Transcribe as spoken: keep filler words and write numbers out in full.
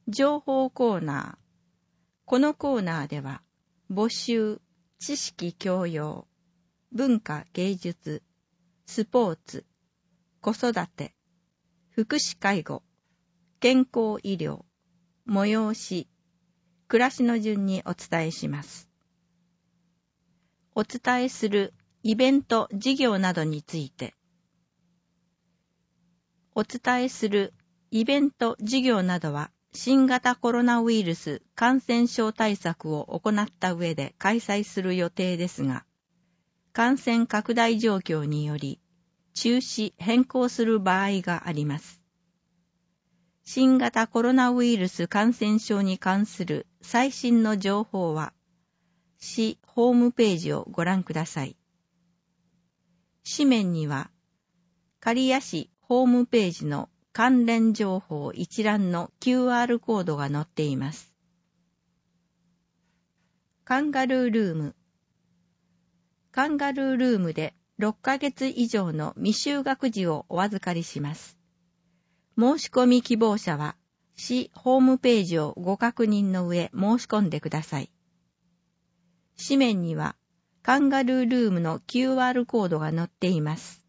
情報コーナー。このコーナーでは、募集、知識教養、文化芸術、スポーツ、子育て、福祉介護、健康医療、催し、暮らしの順にお伝えします。お伝えするイベント、事業などについて、お伝えするイベント、事業などは、新型コロナウイルス感染症対策を行った上で開催する予定ですが、感染拡大状況により中止変更する場合があります。新型コロナウイルス感染症に関する最新の情報は、市ホームページをご覧ください。紙面には、刈谷市ホームページの関連情報一覧の キューアール コードが載っています。カンガルールーム。カンガルールームでろっかげつ以上の未就学児をお預かりします。申し込み希望者は、市ホームページをご確認の上申し込んでください。紙面には、カンガルールームの キューアール コードが載っています。